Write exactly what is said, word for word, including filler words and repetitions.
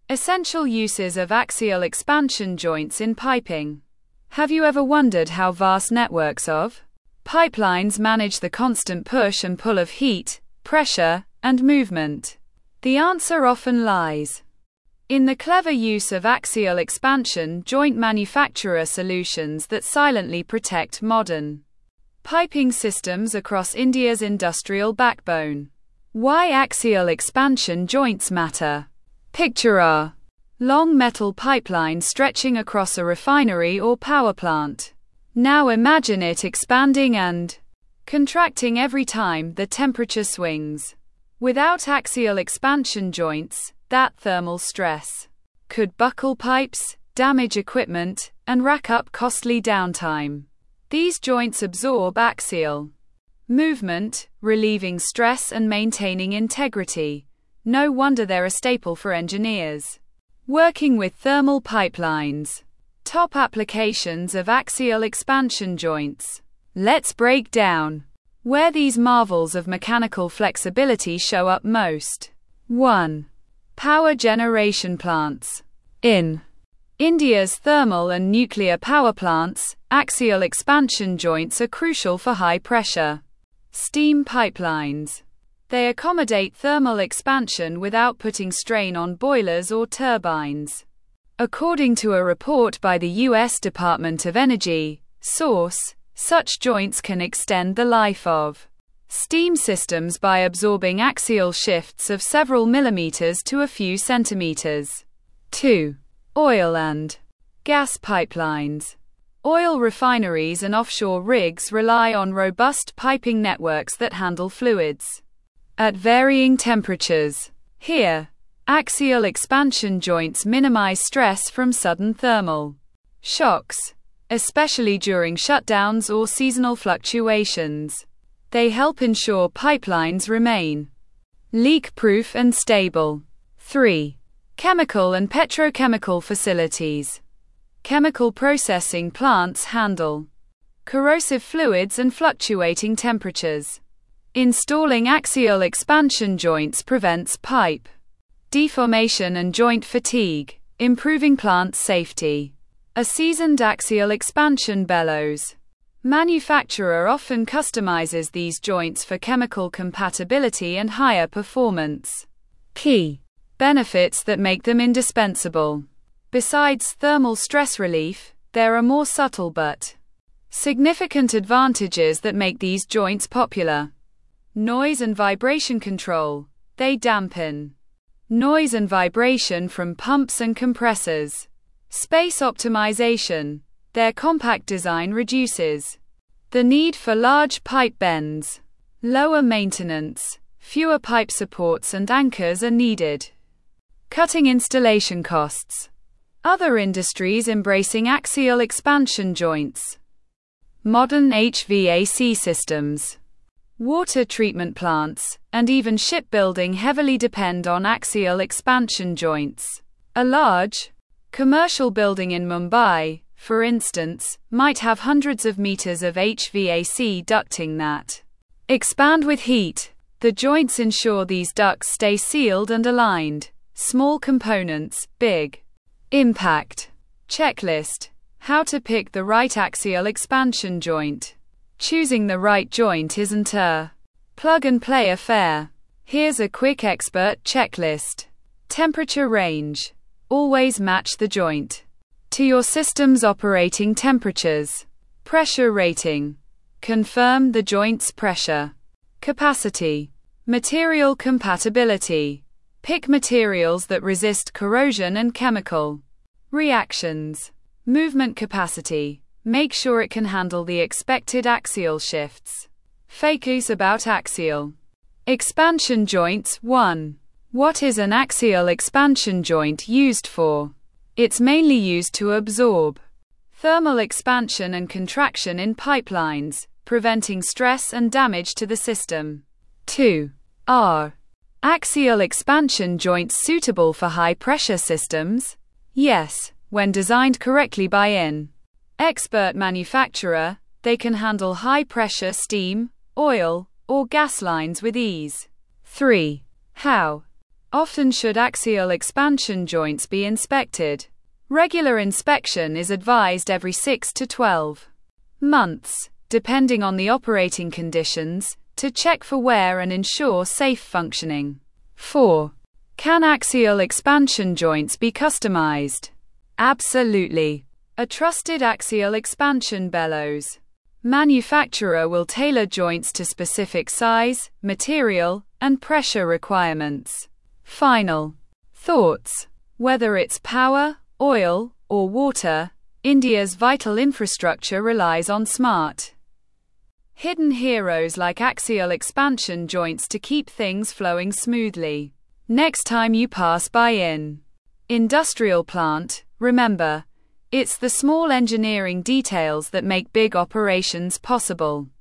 Essential uses of axial expansion joints in piping. Have you ever wondered how vast networks of pipelines manage the constant push and pull of heat, pressure, and movement? The answer often lies in the clever use of axial expansion joint manufacturer solutions that silently protect modern piping systems across India's industrial backbone. Why axial expansion joints matter. Picture a long metal pipeline stretching across a refinery or power plant. Now imagine it expanding and contracting every time the temperature swings. Without axial expansion joints, that thermal stress could buckle pipes, damage equipment, and rack up costly downtime. These joints absorb axial movement, relieving stress and maintaining integrity. No wonder they're a staple for engineers working with thermal pipelines. Top applications of axial expansion joints. Let's break down where these marvels of mechanical flexibility show up most. one. Power generation plants. In India's thermal and nuclear power plants, axial expansion joints are crucial for high-pressure steam pipelines. They accommodate thermal expansion without putting strain on boilers or turbines. According to a report by the U S Department of Energy, source, such joints can extend the life of steam systems by absorbing axial shifts of several millimeters to a few centimeters. two. Oil and gas pipelines. Oil refineries and offshore rigs rely on robust piping networks that handle fluids at varying temperatures. Here, axial expansion joints minimize stress from sudden thermal shocks, especially during shutdowns or seasonal fluctuations. They help ensure pipelines remain leak-proof and stable. three. Chemical and petrochemical facilities. Chemical processing plants handle corrosive fluids and fluctuating temperatures. Installing axial expansion joints prevents pipe deformation and joint fatigue, improving plant safety. A seasoned axial expansion bellows manufacturer often customizes these joints for chemical compatibility and higher performance. Key benefits that make them indispensable. Besides thermal stress relief, there are more subtle but significant advantages that make these joints popular. Noise and vibration control. They dampen noise and vibration from pumps and compressors. Space optimization. Their compact design reduces the need for large pipe bends. Lower maintenance. Fewer pipe supports and anchors are needed, cutting installation costs. Other industries embracing axial expansion joints. Modern H V A C systems, water treatment plants, and even shipbuilding heavily depend on axial expansion joints. A large commercial building in Mumbai, for instance, might have hundreds of meters of H V A C ducting that expand with heat. The joints ensure these ducts stay sealed and aligned. Small components, big impact. Checklist. How to pick the right axial expansion joint. Choosing the right joint isn't a plug-and-play affair. Here's a quick expert checklist. Temperature range. Always match the joint to your system's operating temperatures. Pressure rating. Confirm the joint's pressure. Capacity. Material compatibility. Pick materials that resist corrosion and chemical reactions. Movement capacity. Make sure it can handle the expected axial shifts. Facts about axial expansion joints. one. What is an axial expansion joint used for? It's mainly used to absorb thermal expansion and contraction in pipelines, preventing stress and damage to the system. two. Are axial expansion joints suitable for high-pressure systems? Yes, when designed correctly by an expert manufacturer, they can handle high-pressure steam, oil, or gas lines with ease. three. How Often should axial expansion joints be inspected. Regular inspection is advised every six to twelve months, depending on the operating conditions, to check for wear and ensure safe functioning. four. Can axial expansion joints be customized? Absolutely. A trusted axial expansion bellows manufacturer will tailor joints to specific size, material, and pressure requirements. Final thoughts. Whether it's power, oil, or water, India's vital infrastructure relies on smart, hidden heroes like axial expansion joints to keep things flowing smoothly. Next time you pass by an industrial plant, remember, it's the small engineering details that make big operations possible.